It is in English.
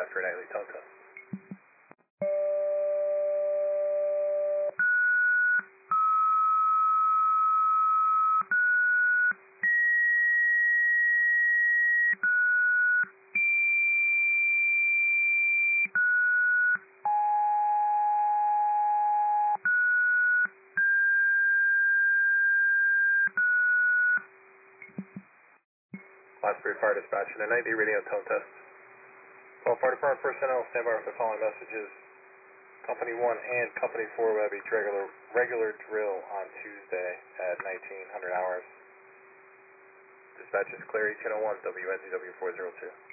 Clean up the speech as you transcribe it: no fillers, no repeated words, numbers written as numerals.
for nightly tone test. Class 3 Fire Dispatch and a nightly radio tone test. All Fire Department personnel stand by with the following messages. Company 1 and Company 4 will have each regular drill on Tuesday at 1900 hours. Dispatch is clear, 1801, WNZW 402.